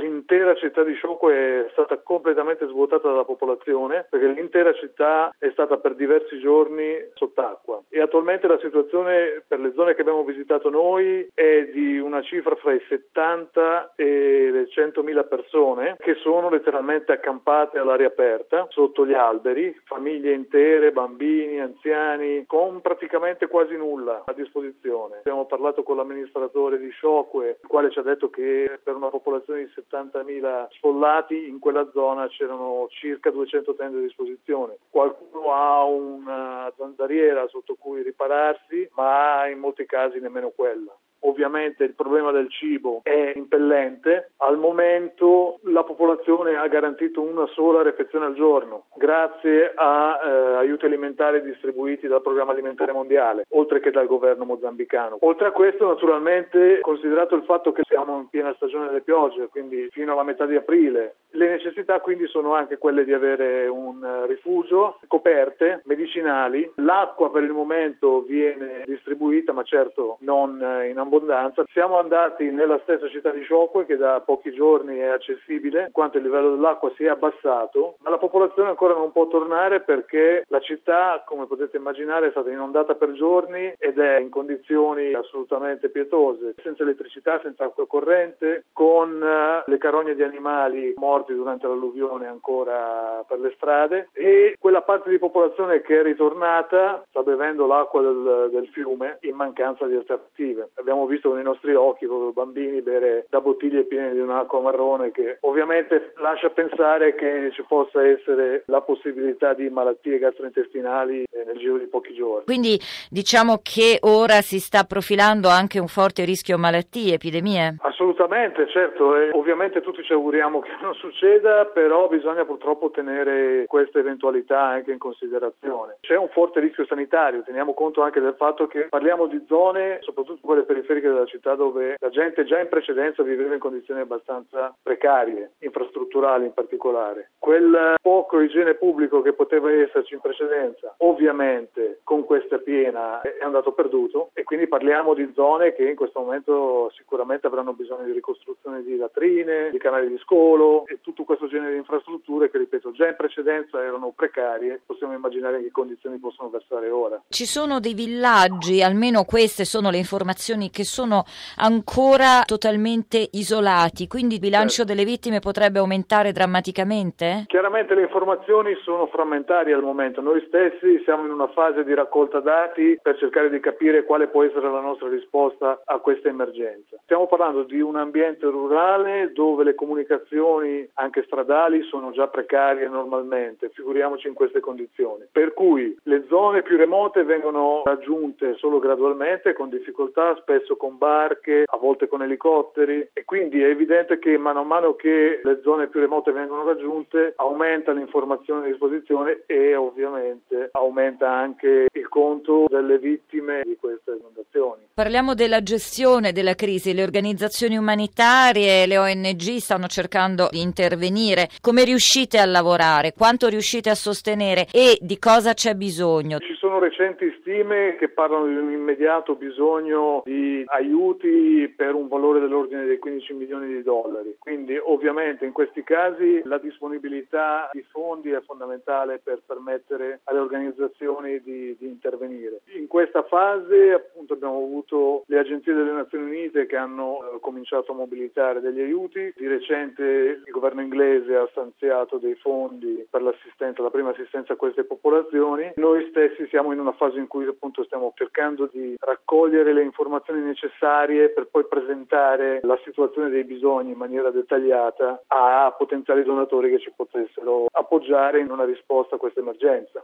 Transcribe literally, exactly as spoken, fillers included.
l'intera città di Siocque è stata completamente svuotata dalla popolazione, perché l'intera città è stata per diversi giorni sott'acqua e attualmente la situazione per le zone che abbiamo visitato noi è di una cifra fra i settanta e le centomila persone che sono letteralmente accampate all'aria aperta sotto gli alberi, famiglie intere, bambini, anziani, con praticamente quasi nulla a disposizione. Abbiamo parlato con l'amministratore di Siocque, il quale ci ha detto che per una popolazione di settantamila sfollati in quella zona c'erano circa duecento tende a disposizione. Qualcuno ha una zanzariera sotto cui ripararsi, ma in molti casi nemmeno quella. Ovviamente il problema del cibo è impellente. Al momento la popolazione ha garantito una sola refezione al giorno, grazie a eh, aiuti alimentari distribuiti dal Programma Alimentare Mondiale, oltre che dal governo mozambicano. Oltre a questo, naturalmente, considerato il fatto che siamo in piena stagione delle piogge, quindi fino alla metà di aprile, le necessità quindi sono anche quelle di avere un rifugio, coperte, medicinali. L'acqua per il momento viene distribuita, ma certo non in abbondanza. Siamo andati nella stessa città di Siocque, che da pochi giorni è accessibile, in quanto il livello dell'acqua si è abbassato, ma la popolazione ancora non può tornare perché la città, come potete immaginare, è stata inondata per giorni ed è in condizioni assolutamente pietose, senza elettricità, senza acqua corrente, con le carogne di animali morti durante l'alluvione ancora per le strade, e quella parte di popolazione che è ritornata sta bevendo l'acqua del, del fiume in mancanza di alternative. Abbiamo visto con i nostri occhi proprio bambini bere da bottiglie piene di un'acqua marrone, che ovviamente lascia pensare che ci possa essere la possibilità di malattie gastrointestinali nel giro di pochi giorni. Quindi diciamo che ora si sta profilando anche un forte rischio malattie, epidemie? Assolutamente, certo, e ovviamente tutti ci auguriamo che non succeda, però bisogna purtroppo tenere queste eventualità anche in considerazione. C'è un forte rischio sanitario, teniamo conto anche del fatto che parliamo di zone, soprattutto quelle periferiche della città, dove la gente già in precedenza viveva in condizioni abbastanza precarie, infrastrutturali in particolare. Quel poco igiene pubblico che poteva esserci in precedenza, ovviamente con questa piena è andato perduto, e quindi parliamo di zone che in questo momento sicuramente avranno bisogno di ricostruzione di latrine, di canali di scolo e tutto questo genere di infrastrutture che, ripeto, già in precedenza erano precarie. Possiamo immaginare in che condizioni possono versare ora. Ci sono dei villaggi, almeno queste sono le informazioni, che sono ancora totalmente isolati, quindi il bilancio certo. delle vittime potrebbe aumentare drammaticamente? Chiaramente le informazioni sono frammentarie al momento. Noi stessi siamo in una fase di raccolta dati per cercare di capire quale può essere la nostra risposta a questa emergenza. Stiamo parlando di un ambiente rurale dove le comunicazioni anche stradali sono già precarie normalmente, figuriamoci in queste condizioni. Per cui le zone più remote vengono raggiunte solo gradualmente, con difficoltà, spesso con barche, a volte con elicotteri, e quindi è evidente che mano a mano che le zone più remote vengono raggiunte aumenta l'informazione a disposizione e ovviamente aumenta anche il conto delle vittime di queste inondazioni. Parliamo della gestione della crisi. Le organizzazioni umanitarie, le O N G stanno cercando di intervenire. Come riuscite a lavorare? Quanto riuscite a sostenere e di cosa c'è bisogno? Ci sono recenti stime che parlano di un immediato bisogno di aiuti per un valore dell'ordine dei quindici milioni di dollari. Quindi ovviamente in questi casi la disponibilità di fondi è fondamentale per permettere alle organizzazioni di, di intervenire. In questa fase appunto abbiamo avuto le agenzie delle Nazioni Unite che hanno eh, cominciato a mobilitare degli aiuti. Di recente il governo inglese ha stanziato dei fondi per l'assistenza, la prima assistenza a queste popolazioni. Noi stessi siamo in una fase in cui appunto stiamo cercando di raccogliere le informazioni necessarie per poi presentare la situazione dei bisogni in maniera dettagliata a potenziali donatori che ci potessero appoggiare in una risposta a questa emergenza.